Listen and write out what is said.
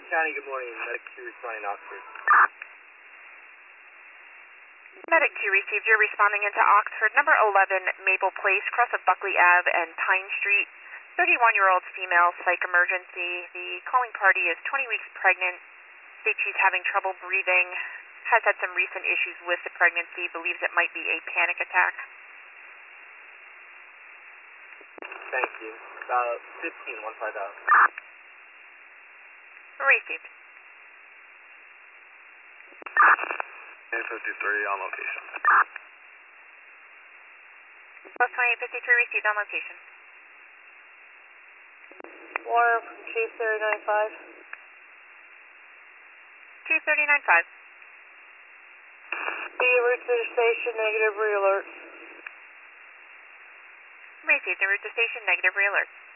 County, good morning. Medic 2 responding to Oxford. Medic 2 received. You're responding into Oxford, number 11 Maple Place, cross of Buckley Ave and Pine Street. 31-year-old female, psych emergency. The calling party is 20 weeks pregnant. States she's having trouble breathing. Has had some recent issues with the pregnancy. Believes it might be a panic attack. Thank you. 15, 150. Received. 853 on location. Plus 2853 received on location. Wire from Chief 3095. Chief 3095. Be route to the station, negative, re-alert. Received. En route to station, negative, re-alert.